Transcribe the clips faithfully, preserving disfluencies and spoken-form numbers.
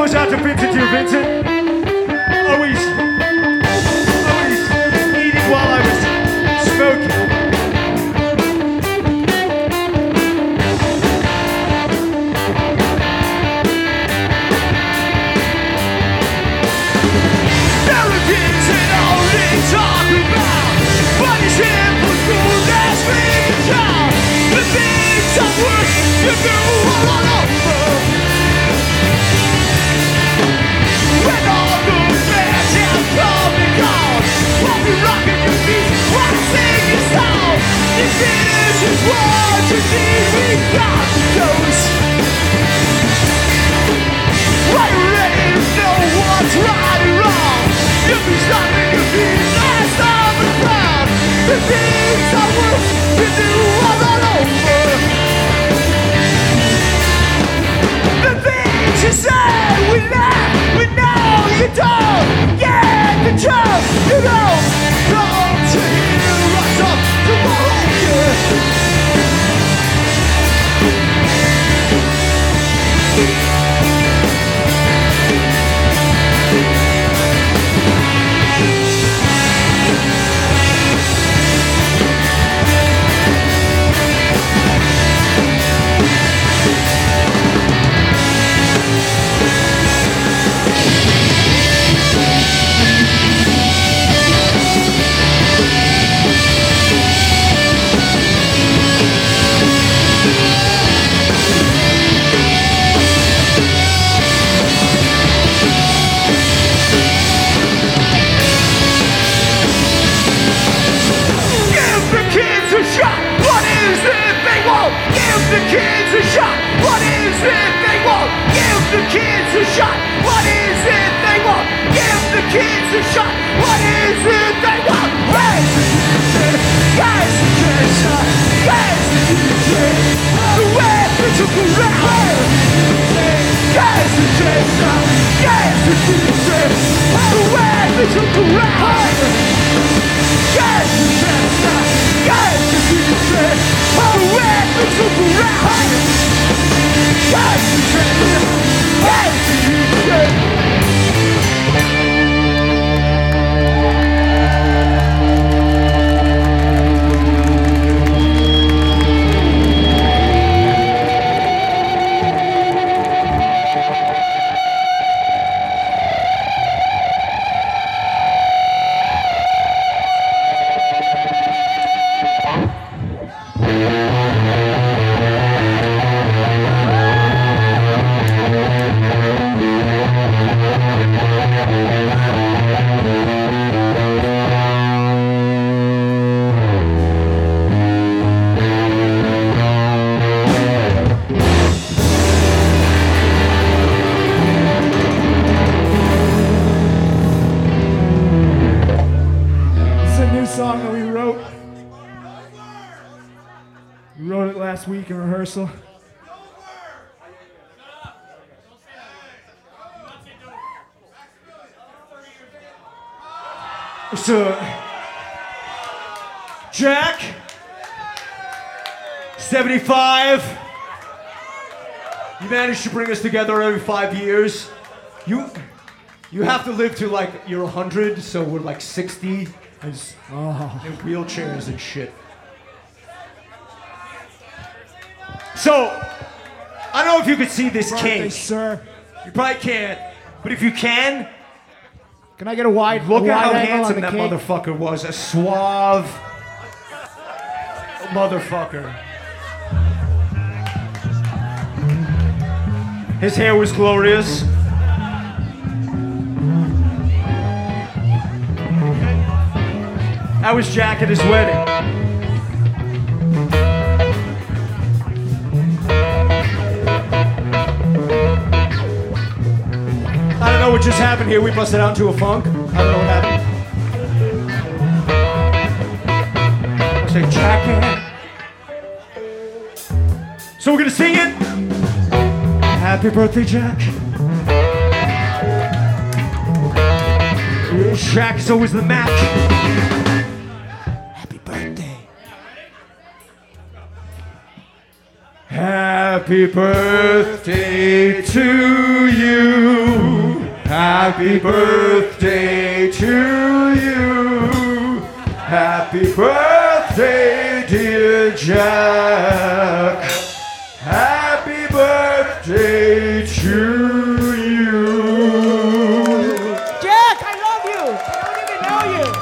goes out to Vincent, dear Vincent. Always, always eating while I was smoking. Arrogance and all they talk about, but it's simple food that's being controlled. The things I wish you knew all over. When all those fans have come and gone, I'll be rocking your feet while I sing your song. You finish is what you need, we got those. Are you ready to know what's right and wrong? You'll be stopping your feet last on the ground. The things I wish you knew all over. The things you say we laugh, we know you don't get the truth. You don't come to hear us up tomorrow, yeah. Give the kids a shot. What is it they won't? Give the kids a shot. What is it they won't? Give the kids a shot. What is it they want? Guys, guys, guys, guys, the way we took around. Guys, guys, the way we took around. Guys, guys, the way we took around. Guys, guys, week in rehearsal. So, Jack, seventy-five. You managed to bring us together every five years. You, you have to live to like you're one hundred, so we're like sixty, and oh. in wheelchairs and shit. So, I don't know if you could see this cake, sir. You probably can't, but if you can, can I get a wide look a at wide how handsome that cake? motherfucker was. A suave motherfucker. His hair was glorious. That was Jack at his wedding. I don't know what just happened here. We busted out into a funk. I don't know what happened. I say Jack. So we're gonna sing it. Happy birthday, Jack. Jack is always the match. Happy birthday. Happy birthday to you. Happy birthday to you. Happy birthday, dear Jack. Happy birthday to you. Jack, I love you. I don't even know you.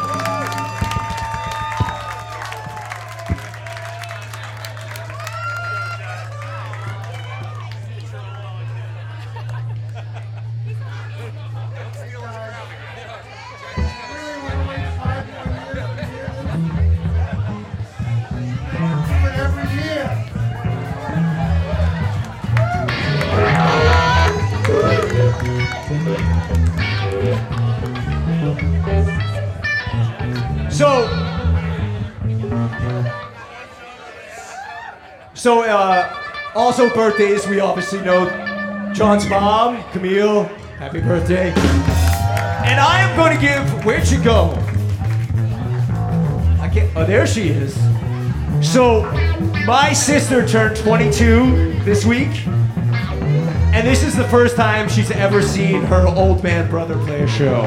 So, so uh, also birthdays, we obviously know John's mom, Camille, happy birthday. And I am going to give, where'd she go? I can't, oh, there she is. So, my sister turned twenty-two this week, and this is the first time she's ever seen her old man brother play a show.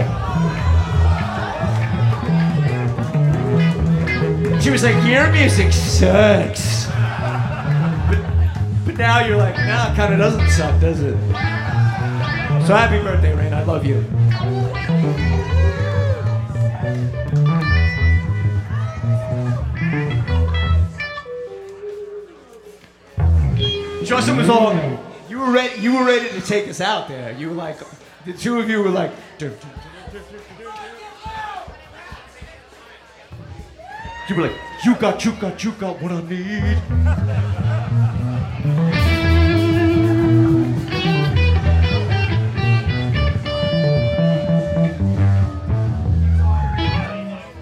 She was like, your music sucks. But, but now you're like, nah, it kind of doesn't suck, does it? So happy birthday, Rain. I love you. Justin was all, you were ready, you were ready to take us out there. You were like, the two of you were like, you were like, you got, you got, you got what I need.